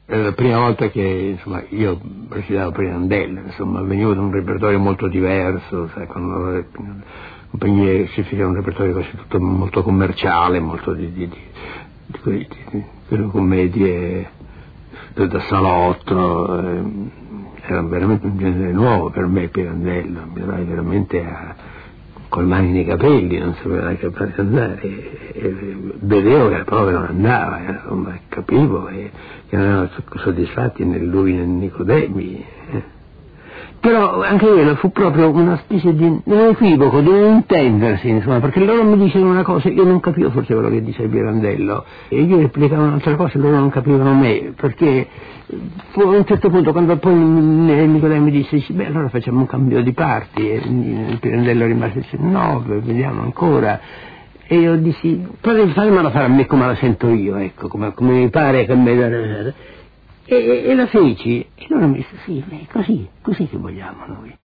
Era la prima volta che, insomma, io recitavo Pirandello, insomma, venivo da un repertorio molto diverso, sai, con le compagnie si faceva un repertorio così tutto molto commerciale, molto di quelle commedie da salotto, era veramente un genere nuovo per me Pirandello, mi trovai veramente con le mani nei capelli, non sapeva che fare andare, e vedevo che proprio non andava, insomma, capivo che non erano soddisfatti né lui né Nicodemi. Però anche quello fu proprio una specie di un equivoco, di un intendersi, insomma, perché loro mi dicevano una cosa, io non capivo forse quello che diceva Pirandello, e io replicavo un'altra cosa e loro non capivano me, perché fu a un certo punto, quando poi Nicodemo mi disse, beh, allora facciamo un cambio di parti, e Pirandello rimase e disse, no, vediamo ancora. E io dissi, fammela fare a me come la sento io, ecco, come mi pare che a me... E la feci, e loro mi disse, sì, così che vogliamo noi.